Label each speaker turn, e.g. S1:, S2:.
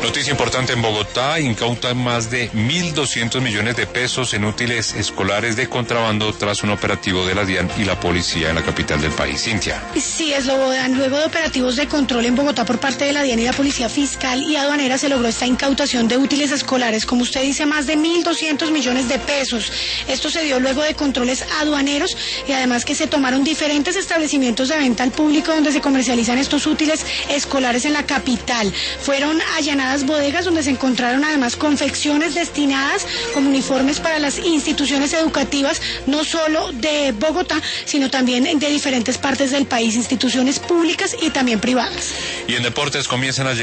S1: Noticia importante en Bogotá: incautan más de 1.200 millones de pesos en útiles escolares de contrabando tras un operativo de la DIAN y la policía en la capital del país. Cintia.
S2: Sí, Slobodan. Luego de operativos de control en Bogotá por parte de la DIAN y la Policía Fiscal y Aduanera, se logró esta incautación de útiles escolares, como usted dice, más de 1.200 millones de pesos. Esto se dio luego de controles aduaneros y además que se tomaron diferentes establecimientos de venta al público donde se comercializan estos útiles escolares en la capital. Fueron allanadas bodegas donde se encontraron además confecciones destinadas como uniformes para las instituciones educativas, no solo de Bogotá, sino también de diferentes partes del país, instituciones públicas y también privadas.
S1: Y en deportes comienzan a